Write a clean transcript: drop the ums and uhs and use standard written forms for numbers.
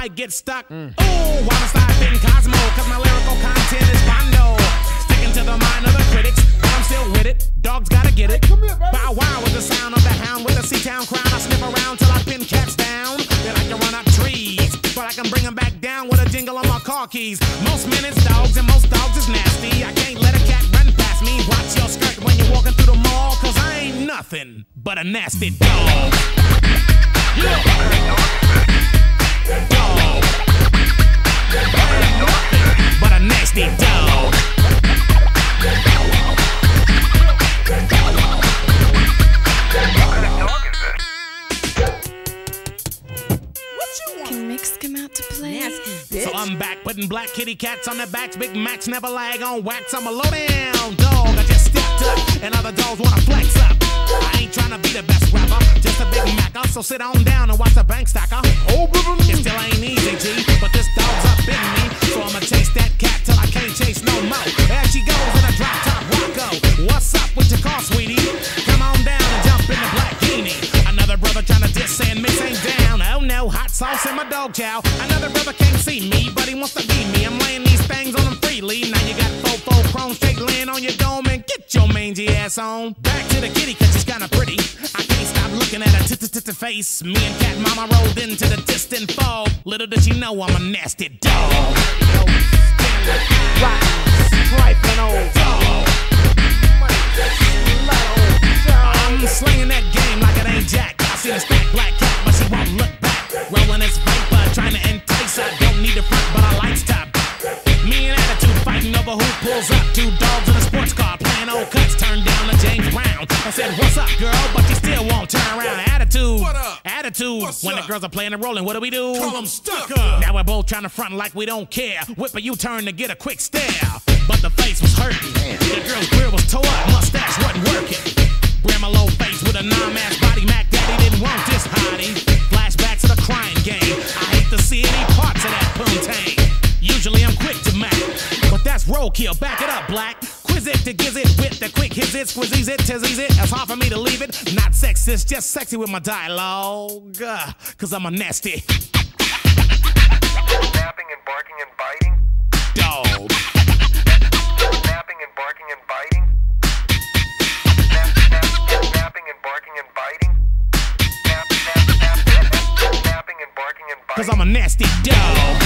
might get stuck. Ooh, wanna start being Cosmo, cause my lyrical content is bondo. Sticking to the mind of the critics, but I'm still with it. Dogs gotta get it. Bow wow with the sound of the hound with the C-Town crown. I sniff around till I pin cats down. Then I can run up trees, but I can bring them back down with a jingle on my car keys. Most men is dogs and most dogs is nasty. I can't let a cat run past me. Watch your skirt when you're walking through the mall, cause I ain't nothing but a nasty dog. Dog. But a nasty dog. Can Mix come out to play? So I'm back putting black kitty cats on their backs. Big Macs never lag on wax. I'm a low down dog. I just stepped up and other dogs wanna flex up. I ain't trying to be the best rapper, just a Big Mac. So sit on down and watch the bank stacker. Oh, it still ain't easy, G, but this dog's up in me. So I'ma chase that cat till I can't chase no more. There she goes in a drop top Rocco. What's up with your car, sweetie? Come on down and jump in the black guinea. Another brother trying to diss and Mix ain't down. Oh no, hot sauce in my dog chow. Another brother can't see me, but he wants to be me. I'm laying these things on him freely. Now you got fofo chrome straight laying on your dome and get your mangy ass on. Back to the kitty cause she's kinda pretty. I can't stop looking at her face. Me and Cat Mama rolled into the distant fog. Little did she know I'm a nasty dog. Striping old dog. I'm slinging that game like it ain't Jack. I see a stack black cat, but she won't look back. Rolling this vapor, trying to entice her. Don't need a front, but I like stop. Me and Attitude fighting over who pulls up. Two dogs in a sports car playing old cuts. Turned down to James Brown. I said, what's up, girl? But she still won't turn around. Attitude. What up? Attitude. What's when up? The girls are playing and rolling, what do we do? Call them stuck. Now we're both trying to front like we don't care. Whip a U-turn to get a quick stare. But the face was hurting. The girl's grill was tore up. Mustache wasn't working. Bramalow face with a non-mask body. Mac Daddy didn't want this hottie. Flashback to the crying game. I hate to see any parts of that poontang. Usually I'm quick to Mac, but that's roadkill. Back it up, Black. Quiz it to giz it with the quick hits it, squeeze it, tizzies it. It's hard for me to leave it. Not sexist, just sexy with my dialogue. Cause I'm a nasty Snapping and barking and biting. dog. Snapping and barking and biting. Snapping and barking and biting. Snapping and barking and biting. Cause I'm a nasty dog.